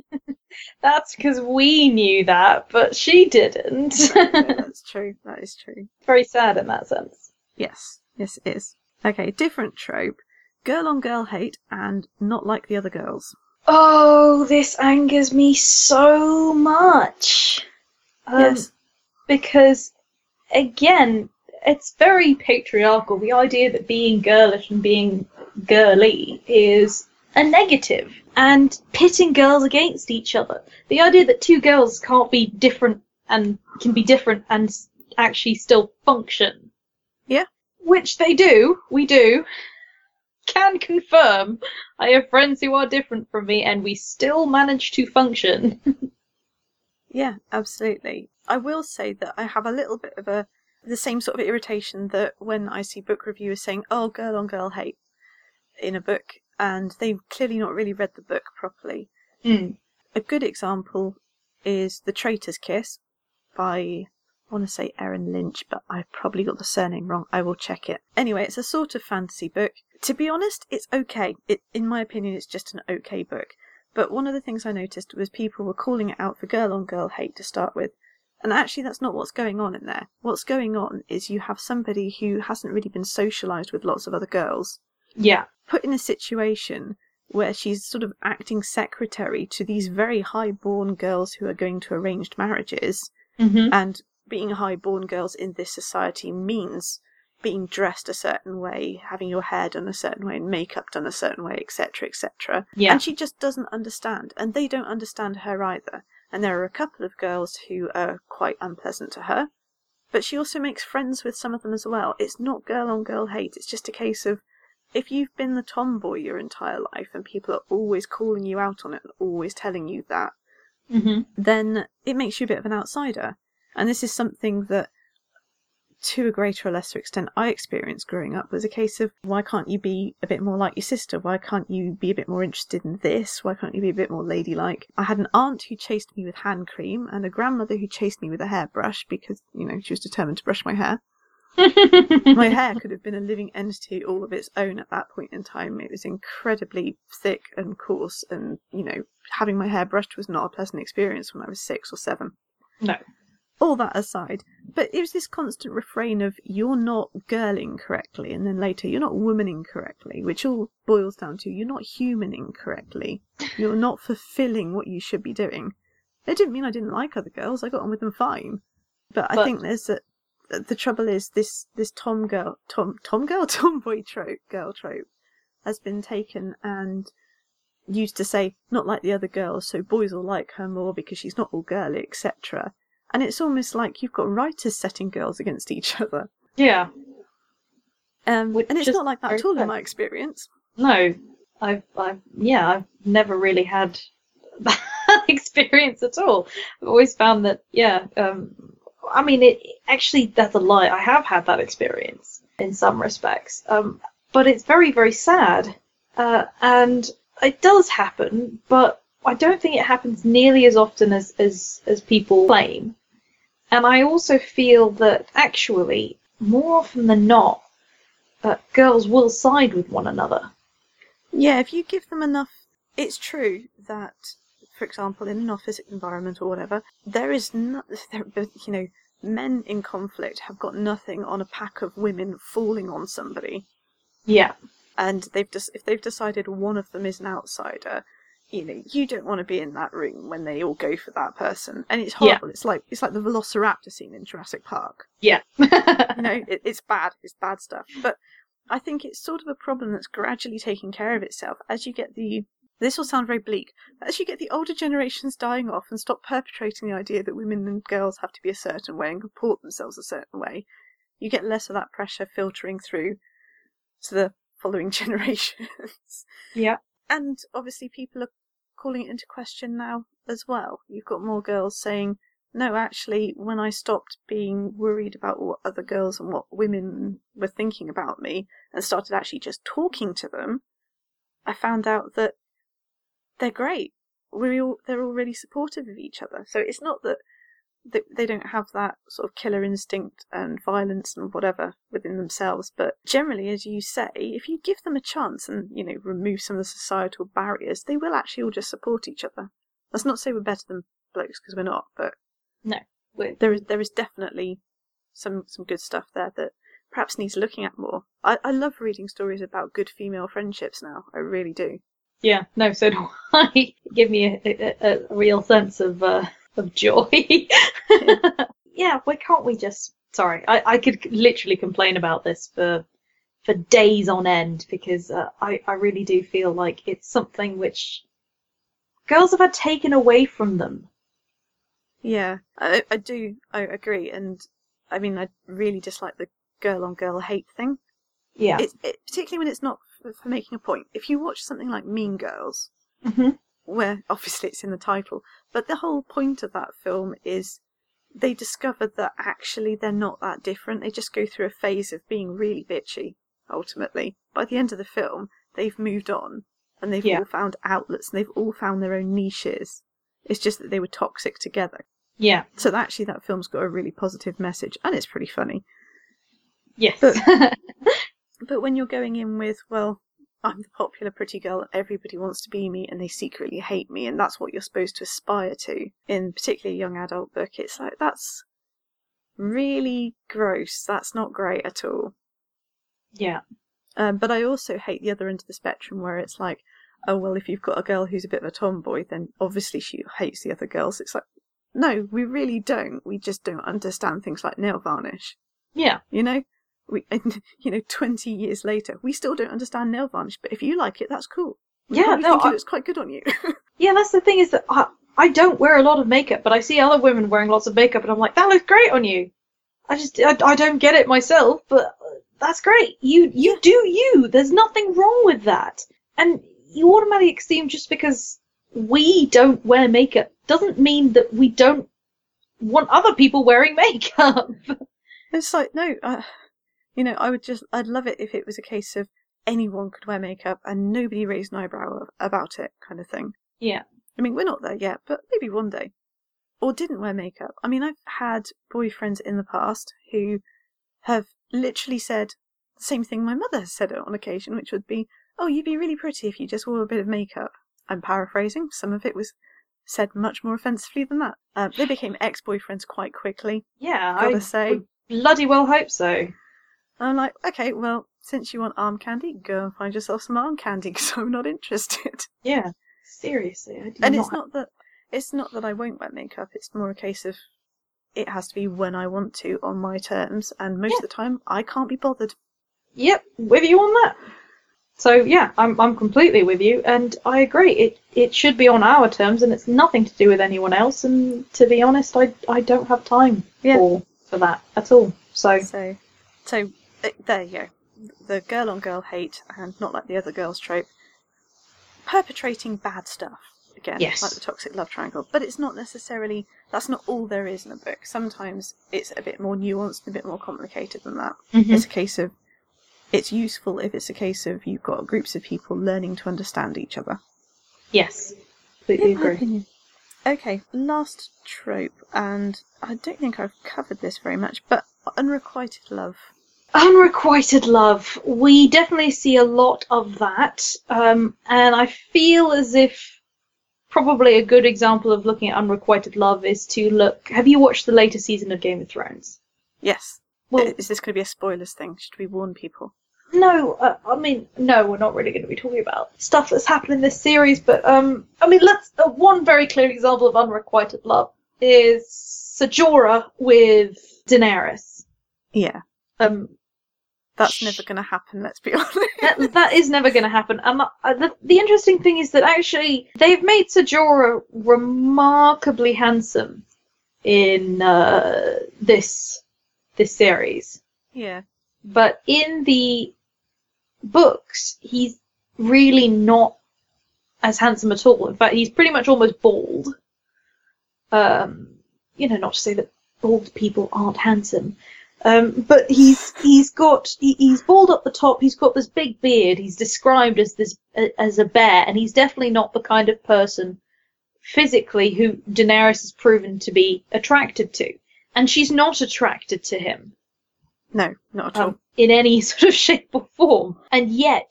That's because we knew that, but she didn't. Yeah, that's true. That is true. Very sad in that sense. Yes, it is. Okay, different trope. Girl on girl hate and not like the other girls. Oh, this angers me so much. Yes. Because, again, it's very patriarchal. The idea that being girlish and being girly is a negative. And pitting girls against each other. The idea that two girls can't be different and can be different and actually still function. Yeah. Which they do. We do. Can confirm. I have friends who are different from me and we still manage to function. Yeah, absolutely. I will say that I have a little bit of the same sort of irritation that when I see book reviewers saying, oh, girl on girl hate in a book, and they've clearly not really read the book properly. A good example is The Traitor's Kiss by, I want to say Erin Lynch, but I probably got the surname wrong. I will check it. Anyway, it's a sort of fantasy book. To be honest, it's okay. In my opinion, it's just an okay book. But one of the things I noticed was people were calling it out for girl on girl hate to start with. And actually, that's not what's going on in there. What's going on is you have somebody who hasn't really been socialised with lots of other girls. Yeah. Put in a situation where she's sort of acting secretary to these very high-born girls who are going to arranged marriages. And being high-born girls in this society means being dressed a certain way, having your hair done a certain way, and makeup done a certain way, etc., etc. Yeah. And she just doesn't understand, and they don't understand her either. And there are a couple of girls who are quite unpleasant to her, but she also makes friends with some of them as well. It's not girl-on-girl hate, it's just a case of, if you've been the tomboy your entire life and people are always calling you out on it and always telling you that, then it makes you a bit of an outsider. And this is something that, to a greater or lesser extent, I experienced growing up, was a case of, why can't you be a bit more like your sister? Why can't you be a bit more interested in this? Why can't you be a bit more ladylike? I had an aunt who chased me with hand cream and a grandmother who chased me with a hairbrush because, she was determined to brush my hair. My hair could have been a living entity all of its own at that point in time. It was incredibly thick and coarse, and, having my hair brushed was not a pleasant experience when I was 6 or 7. No. All that aside, but it was this constant refrain of, you're not girling correctly, and then later, you're not womaning correctly, which all boils down to, you're not humaning correctly. You're not fulfilling what you should be doing. It didn't mean I didn't like other girls, I got on with them fine. But I think there's the trouble is this tomboy trope has been taken and used to say, not like the other girls, so boys will like her more because she's not all girly, etc. And it's almost like you've got writers setting girls against each other. Yeah. And it's not like that at all in my experience. No. I've never really had that experience at all. I've always found that, that's a lie. I have had that experience in some respects. But it's very, very sad. And it does happen, but I don't think it happens nearly as often as people claim. And I also feel that actually, more often than not, girls will side with one another. Yeah, if you give them enough. It's true that, for example, in an office environment or whatever, there is men in conflict have got nothing on a pack of women falling on somebody. Yeah. And if they've decided one of them is an outsider, you don't want to be in that room when they all go for that person, and it's horrible. Yeah. It's like the Velociraptor scene in Jurassic Park. Yeah. It's bad. It's bad stuff. But I think it's sort of a problem that's gradually taking care of itself as you get this will sound very bleak, but as you get the older generations dying off and stop perpetrating the idea that women and girls have to be a certain way and comport themselves a certain way, you get less of that pressure filtering through to the following generations. Yeah. And obviously people are calling it into question now as well. You've got more girls saying, no, actually, when I stopped being worried about what other girls and what women were thinking about me and started actually just talking to them, I found out that they're great. They're all really supportive of each other. So it's not that they don't have that sort of killer instinct and violence and whatever within themselves, but generally, as you say, if you give them a chance and remove some of the societal barriers, they will actually all just support each other. That's not to say we're better than blokes, because we're not, but no, there is definitely some good stuff there that perhaps needs looking at more. I love reading stories about good female friendships now. I really do. Yeah, no, so do I. Give me a real sense of joy. Yeah, why can't we just... Sorry, I could literally complain about this for days on end, because I really do feel like it's something which girls have had taken away from them. Yeah, I do. I agree. And I mean, I really dislike the girl-on-girl hate thing. Yeah. Particularly when it's not for making a point. If you watch something like Mean Girls, where obviously it's in the title, but the whole point of that film is they discover that actually they're not that different. They just go through a phase of being really bitchy, ultimately. By the end of the film, they've moved on, and they've all found outlets, and they've all found their own niches. It's just that they were toxic together. Yeah. So actually that film's got a really positive message, and it's pretty funny. Yes. But when you're going in with, well, I'm the popular pretty girl and everybody wants to be me and they secretly hate me, and that's what you're supposed to aspire to, in particularly a young adult book, it's like, that's really gross. That's not great at all. Yeah. But I also hate the other end of the spectrum where it's like, oh, well, if you've got a girl who's a bit of a tomboy, then obviously she hates the other girls. It's like, no, we really don't. We just don't understand things like nail varnish. Yeah. 20 years later, we still don't understand nail varnish, but if you like it, that's cool. I think it looks quite good on you. Yeah, that's the thing, is that I don't wear a lot of makeup, but I see other women wearing lots of makeup, and I'm like, that looks great on you. I don't get it myself, but that's great. You do you. There's nothing wrong with that. And you automatically assume just because we don't wear makeup doesn't mean that we don't want other people wearing makeup. It's like, no, I'd love it if it was a case of anyone could wear makeup and nobody raised an eyebrow about it, kind of thing. Yeah. I mean, we're not there yet, but maybe one day. Or didn't wear makeup. I mean, I've had boyfriends in the past who have literally said the same thing my mother has said on occasion, which would be, oh, you'd be really pretty if you just wore a bit of makeup. I'm paraphrasing. Some of it was said much more offensively than that. They became ex-boyfriends quite quickly. Yeah, gotta say. Bloody well hope so. I'm like, okay, well, since you want arm candy, go and find yourself some arm candy, because I'm not interested. Yeah, seriously. It's not that I won't wear makeup, it's more a case of it has to be when I want to, on my terms, and most of the time, I can't be bothered. Yep, with you on that. So, yeah, I'm completely with you, and I agree. It should be on our terms, and it's nothing to do with anyone else, and to be honest, I don't have time for that at all. So there you go. The girl-on-girl hate, and not like the other girls trope, perpetrating bad stuff. Again, like the toxic love triangle. But it's not necessarily, that's not all there is in a book. Sometimes it's a bit more nuanced, a bit more complicated than that. Mm-hmm. It's a case of, it's useful if it's a case of you've got groups of people learning to understand each other. Yes, completely agree. Okay, last trope, and I don't think I've covered this very much, but unrequited love. Unrequited love. We definitely see a lot of that, and I feel as if probably a good example of looking at unrequited love is to look... Have you watched the latest season of Game of Thrones? Yes. Well, is this going to be a spoilers thing? Should we warn people? I mean, no, we're not really going to be talking about stuff that's happened in this series, but, I mean, one very clear example of unrequited love is Jorah with Daenerys. Yeah. That's never going to happen, let's be honest. That is never going to happen. And the interesting thing is that actually they've made Jorah remarkably handsome in this series. Yeah. But in the books, he's really not as handsome at all. In fact, he's pretty much almost bald. Not to say that bald people aren't handsome. But he's bald up the top. He's got this big beard. He's described as a bear, and he's definitely not the kind of person physically who Daenerys has proven to be attracted to, and she's not attracted to him. No, not at all. In any sort of shape or form, and yet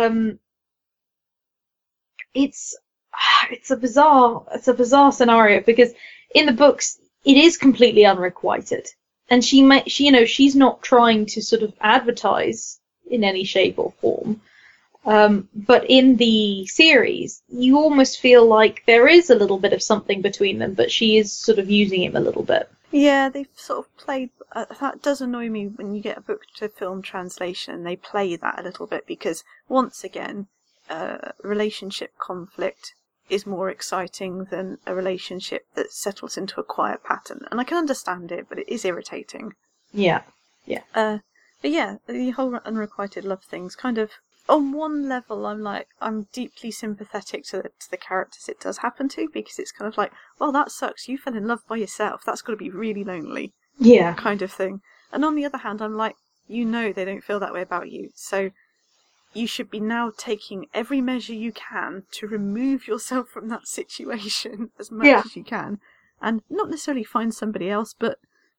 it's a bizarre scenario, because in the books it is completely unrequited. And she's not trying to sort of advertise in any shape or form. But in the series, you almost feel like there is a little bit of something between them, but she is sort of using him a little bit. Yeah, they've sort of played... that does annoy me when you get a book to film translation and they play that a little bit, because, once again, relationship conflict is more exciting than a relationship that settles into a quiet pattern. And I can understand it, but it is irritating. Yeah. But yeah, the whole unrequited love thing's kind of... On one level, I'm deeply sympathetic to the characters it does happen to, because it's kind of like, well, that sucks. You fell in love by yourself. That's got to be really lonely. Yeah. Kind of thing. And on the other hand, I'm like, they don't feel that way about you. So you should be now taking every measure you can to remove yourself from that situation as much as you can. And not necessarily find somebody else, but,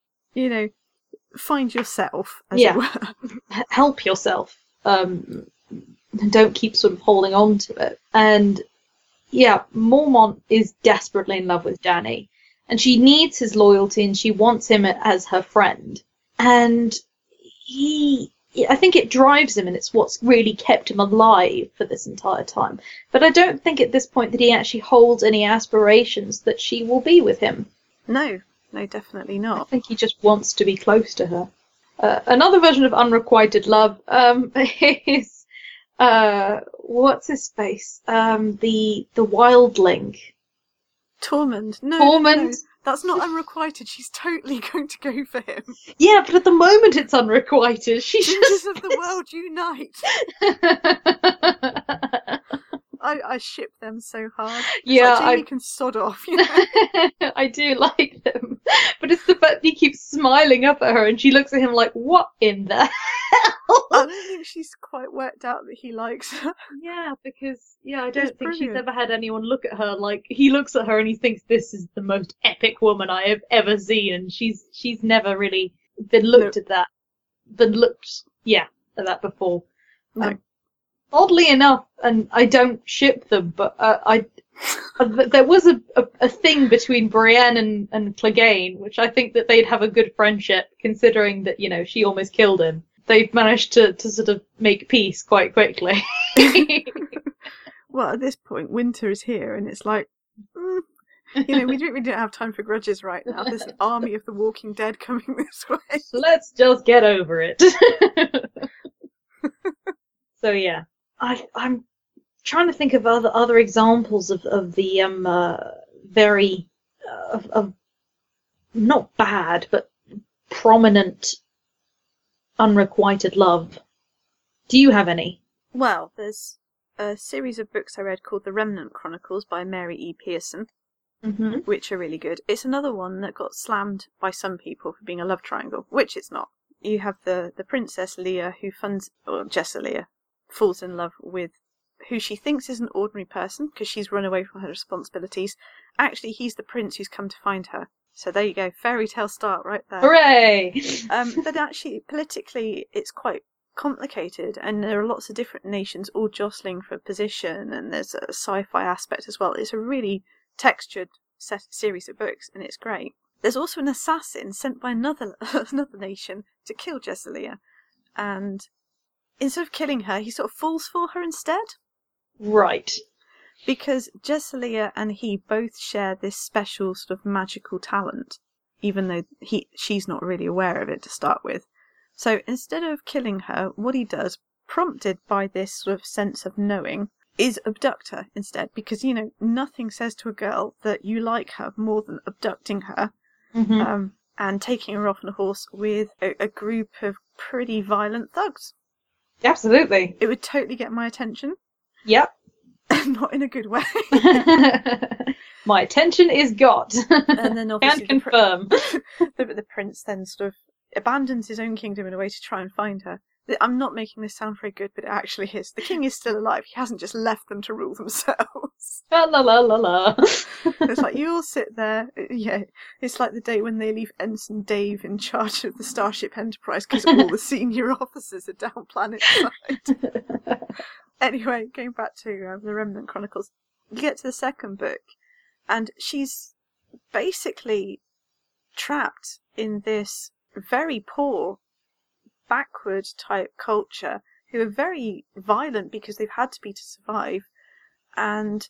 find yourself, as it were. Help yourself. Don't keep sort of holding on to it. And, Mormont is desperately in love with Dany. And she needs his loyalty and she wants him as her friend. And I think it drives him, and it's what's really kept him alive for this entire time. But I don't think at this point that he actually holds any aspirations that she will be with him. No, definitely not. I think he just wants to be close to her. Another version of unrequited love is what's his face? The wildling. Tormund. No, Tormund. No. That's not unrequited. She's totally going to go for him. Yeah, but at the moment it's unrequited. Gingers of the world unite. I ship them so hard. Yeah, Jamie can sod off. I do like them, but it's the fact that he keeps smiling up at her, and she looks at him like, "What in the hell?" I don't think she's quite worked out that he likes her. Yeah, because I don't think she's ever had anyone look at her like he looks at her and he thinks this is the most epic woman I have ever seen, and she's never really been looked at that before. No. Oddly enough, and I don't ship them, but there was a thing between Brienne and Clegane, which I think that they'd have a good friendship, considering that she almost killed him. They've managed to sort of make peace quite quickly. Well, at this point, winter is here, and it's like, we don't have time for grudges right now. There's an army of the Walking Dead coming this way. Let's just get over it. So yeah. I'm trying to think of other examples of the very of not bad but prominent unrequited love. Do you have any? Well, there's a series of books I read called The Remnant Chronicles by Mary E. Pearson, which are really good. It's another one that got slammed by some people for being a love triangle, which it's not. You have the Princess Leia Jessica falls in love with who she thinks is an ordinary person because she's run away from her responsibilities. Actually, he's the prince who's come to find her. So there you go, fairy tale start right there. Hooray! But actually, politically, it's quite complicated, and there are lots of different nations all jostling for position, and there's a sci-fi aspect as well. It's a really textured series of books, and it's great. There's also an assassin sent by another nation to kill Jessica, and instead of killing her, he sort of falls for her instead. Right. Because Jessalia and he both share this special sort of magical talent, even though she's not really aware of it to start with. So instead of killing her, what he does, prompted by this sort of sense of knowing, is abduct her instead. Because, you know, nothing says to a girl that you like her more than abducting her and taking her off on a horse with a group of pretty violent thugs. Absolutely. It would totally get my attention. Yep. Not in a good way. My attention is got. And then obviously Can confirm. The prince then sort of abandons his own kingdom in a way to try and find her. I'm not making this sound very good, but it actually is. The king is still alive. He hasn't just left them to rule themselves. La la la la la. It's like, you all sit there. Yeah, it's like the day when they leave Ensign Dave in charge of the Starship Enterprise because all the senior officers are down planet side. Anyway, going back to the Remnant Chronicles, you get to the second book, and she's basically trapped in this very poor, backward type culture who are very violent because they've had to be to survive, and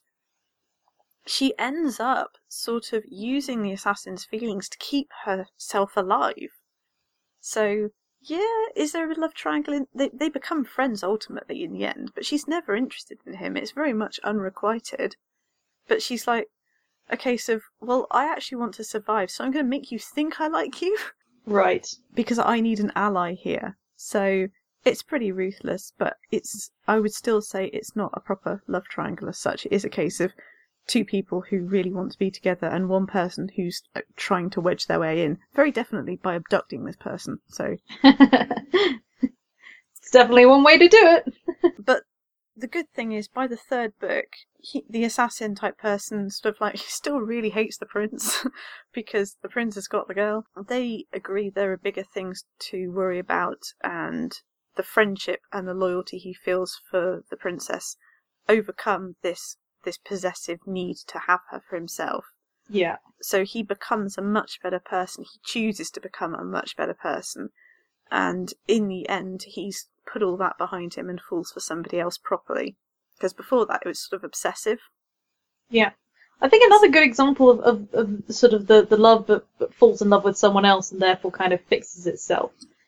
she ends up sort of using the assassin's feelings to keep herself alive. So, yeah, is there a love triangle? They become friends ultimately in the end, but she's never interested in him. It's very much unrequited. But she's like a case of, well, I actually want to survive, so I'm going to make you think I like you. Right. Because I need an ally here. So it's pretty ruthless, but I would still say it's not a proper love triangle as such. It is a case of two people who really want to be together and one person who's trying to wedge their way in, very definitely by abducting this person. So it's definitely one way to do it. But the good thing is, by the third book, the assassin type person sort of like, he still really hates the prince because the prince has got the girl. They agree there are bigger things to worry about, and the friendship and the loyalty he feels for the princess overcome this possessive need to have her for himself. Yeah. So he becomes a much better person. He chooses to become a much better person. And in the end, he's put all that behind him and falls for somebody else properly. Because before that, it was sort of obsessive. Yeah. I think another good example of sort of the love but falls in love with someone else and therefore kind of fixes itself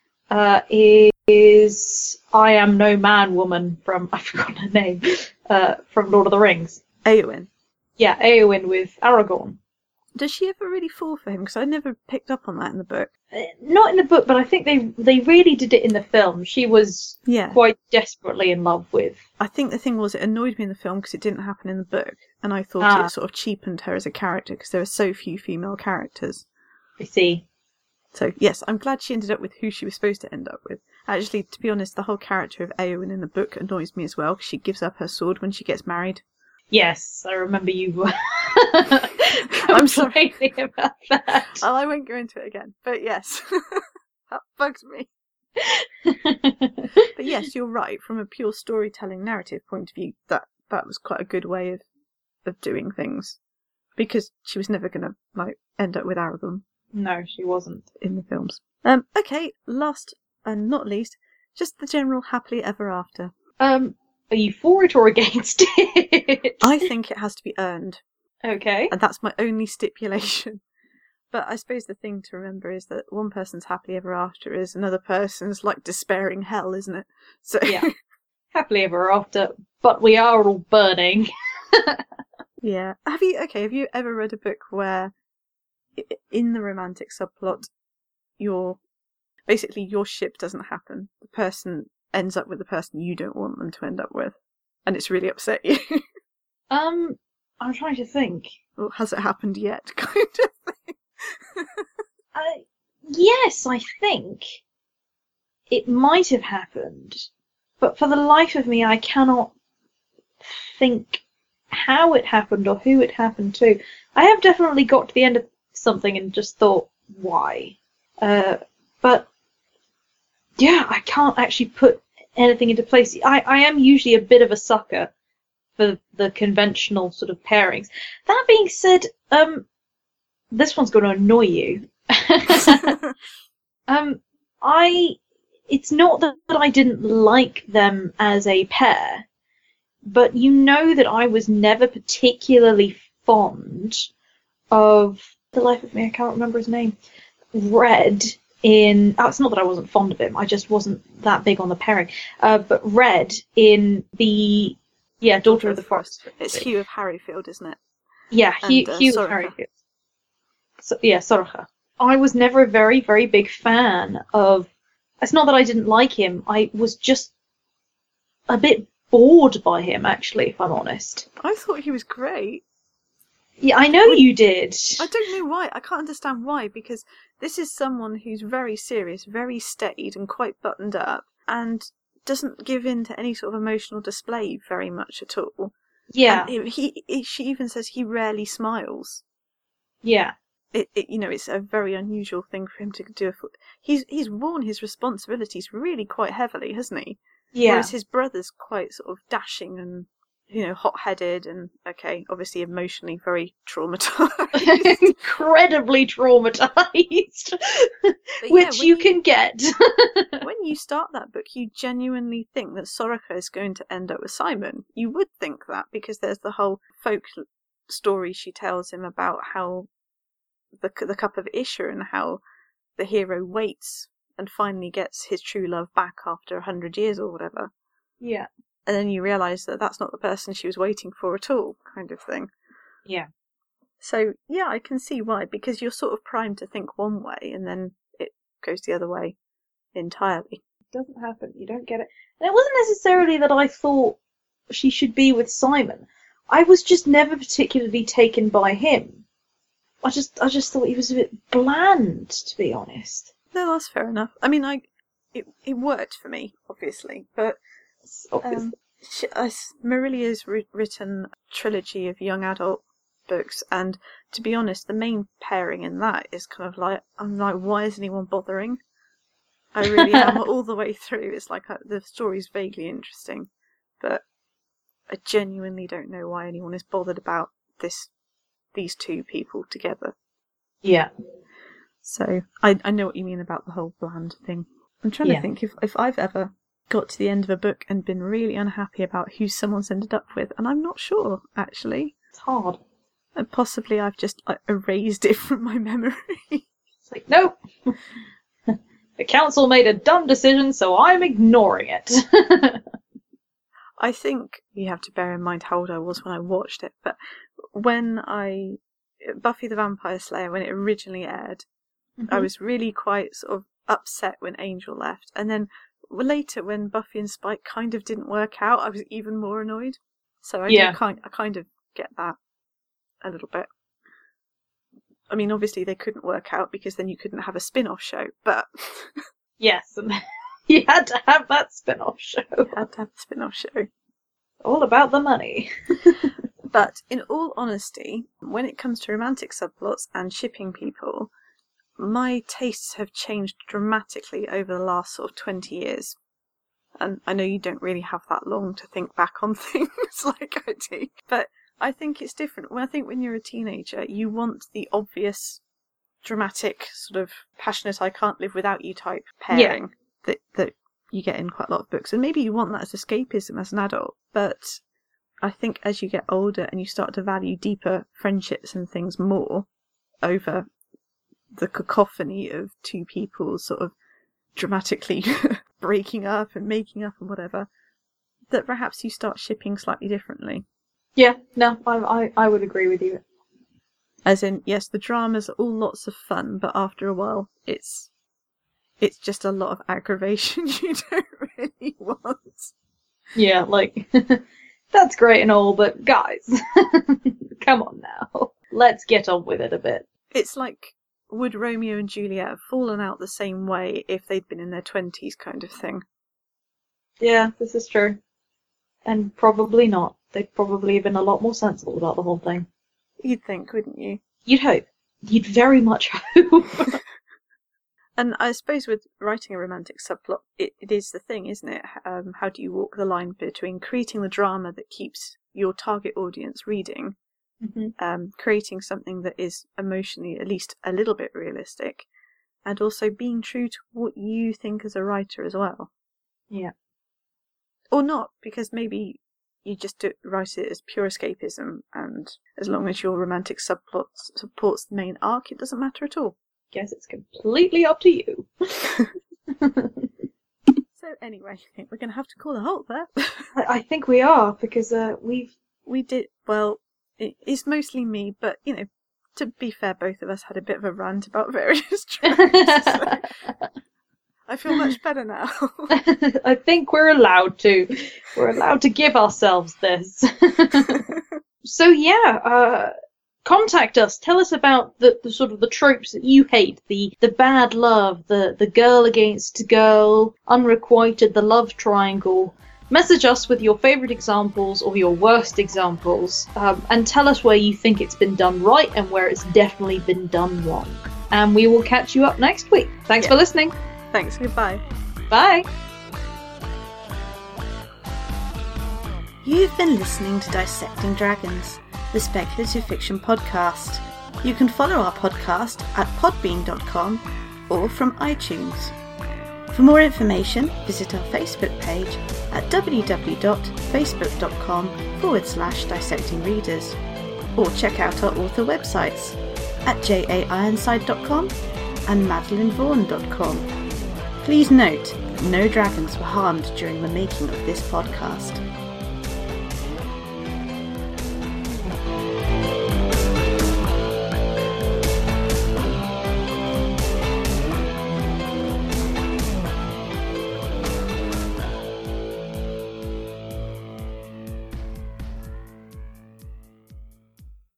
is I Am No Man Woman from, I've forgotten her name, from Lord of the Rings. Éowyn. Yeah, Éowyn with Aragorn. Does she ever really fall for him? Because I never picked up on that in the book. Not in the book, but I think they really did it in the film. She was quite desperately in love with. I think the thing was, it annoyed me in the film because it didn't happen in the book, and I thought it sort of cheapened her as a character because there are so few female characters. I see. So, yes, I'm glad she ended up with who she was supposed to end up with. Actually, to be honest, the whole character of Éowyn in the book annoys me as well because she gives up her sword when she gets married. Yes, I remember you I'm sorry about that. Oh, I won't go into it again, but yes, that bugs me. But yes, you're right. From a pure storytelling narrative point of view, that was quite a good way of doing things, because she was never going to end up with Aragorn. No, she wasn't in the films. Okay, last and not least, just the general happily ever after. Are you for it or against it? I think it has to be earned. Okay. And that's my only stipulation. But I suppose the thing to remember is that one person's happily ever after is another person's despairing hell, isn't it? So yeah. Happily ever after, but we are all burning. Yeah. Have you ever read a book where in the romantic subplot your ship doesn't happen? The person ends up with the person you don't want them to end up with, and it's really upset you. I'm trying to think. Well, has it happened yet? Kind of thing. Yes, I think it might have happened, but for the life of me, I cannot think how it happened or who it happened to. I have definitely got to the end of something and just thought, why? But yeah, I can't actually put anything into place. I am usually a bit of a sucker for the conventional sort of pairings. That being said, this one's going to annoy you. it's not that I didn't like them as a pair, but you know that I was never particularly fond of the life of me. I can't remember his name. Red in. Oh, it's not that I wasn't fond of him. I just wasn't that big on the pairing. But Red in the Daughter of the Forest. It's Hugh of Harryfield, isn't it? Yeah, Hugh of Sorcha. Harryfield. So, yeah, Sorcha. I was never a very, very big fan of. It's not that I didn't like him. I was just a bit bored by him, actually, if I'm honest. I thought he was great. Yeah, I know you did. I don't know why. I can't understand why, because this is someone who's very serious, very staid, and quite buttoned up, and doesn't give in to any sort of emotional display very much at all. Yeah. And she even says he rarely smiles. Yeah. It's a very unusual thing for him to do. He's worn his responsibilities really quite heavily, hasn't he? Yeah. Whereas his brother's quite sort of dashing and, hot-headed and, obviously emotionally very traumatized. Incredibly traumatized. Which you can get. When you start that book, you genuinely think that Sorcha is going to end up with Simon. You would think that, because there's the whole folk story she tells him about how the cup of Isher and how the hero waits and finally gets his true love back after 100 years or whatever. Yeah. And then you realise that that's not the person she was waiting for at all, kind of thing. Yeah. So, yeah, I can see why, because you're sort of primed to think one way and then it goes the other way entirely. It doesn't happen. You don't get it. And it wasn't necessarily that I thought she should be with Simon. I was just never particularly taken by him. I just thought he was a bit bland, to be honest. No, that's fair enough. I mean, it worked for me, obviously, but Marilia's written a trilogy of young adult books, and to be honest, the main pairing in that is kind of like, I'm like, why is anyone bothering? I really am all the way through. It's like the story's vaguely interesting, but I genuinely don't know why anyone is bothered about these two people together. Yeah. So I know what you mean about the whole bland thing. I'm trying to think if I've ever got to the end of a book and been really unhappy about who someone's ended up with, and I'm not sure, actually. It's hard. And possibly I've just erased it from my memory. It's like, nope. The council made a dumb decision, so I'm ignoring it. I think you have to bear in mind how old I was when I watched it, but when Buffy the Vampire Slayer, when it originally aired, I was really quite sort of upset when Angel left, and then later when Buffy and Spike kind of didn't work out, I was even more annoyed. So I kind of get that a little bit. I mean, obviously they couldn't work out because then you couldn't have a spin-off show, but yes, and you had to have that spin-off show. All about the money. But in all honesty, when it comes to romantic subplots and shipping people, my tastes have changed dramatically over the last sort of 20 years. And I know you don't really have that long to think back on things like I do, but I think it's different. When you're a teenager, you want the obvious, dramatic, sort of passionate I can't live without you type pairing that you get in quite a lot of books. And maybe you want that as escapism as an adult, but I think as you get older and you start to value deeper friendships and things more over the cacophony of two people sort of dramatically breaking up and making up and whatever, that perhaps you start shipping slightly differently. Yeah, no, I would agree with you. As in, yes, the dramas are all lots of fun, but after a while, it's just a lot of aggravation you don't really want. Yeah, like, that's great and all, but guys, come on now. Let's get on with it a bit. It's like, would Romeo and Juliet have fallen out the same way if they'd been in their 20s kind of thing? Yeah, this is true. And probably not. They'd probably have been a lot more sensible about the whole thing. You'd think, wouldn't you? You'd hope. You'd very much hope. And I suppose with writing a romantic subplot, it is the thing, isn't it? How do you walk the line between creating the drama that keeps your target audience reading, creating something that is emotionally at least a little bit realistic, and also being true to what you think as a writer as well. Yeah. Or not, because maybe you just write it as pure escapism, and as long as your romantic subplot supports the main arc, it doesn't matter at all. Guess it's completely up to you. So anyway, I think we're going to have to call a halt there. I think we are, because We did, well, it's mostly me, but, you know, to be fair, both of us had a bit of a rant about various tracks. So I feel much better now. I think we're allowed to. We're allowed to give ourselves this. So yeah, contact us. Tell us about the sort of the tropes that you hate. The bad love, the girl against girl, unrequited, the love triangle. Message us with your favourite examples or your worst examples, and tell us where you think it's been done right and where it's definitely been done wrong. And we will catch you up next week. Thanks for listening. Thanks, goodbye. Bye. You've been listening to Dissecting Dragons, the speculative fiction podcast. You can follow our podcast at podbean.com or from iTunes. For more information, visit our Facebook page at www.facebook.com/dissectingreaders, or check out our author websites at jaironside.com and madeleinevaughan.com. Please note, no dragons were harmed during the making of this podcast.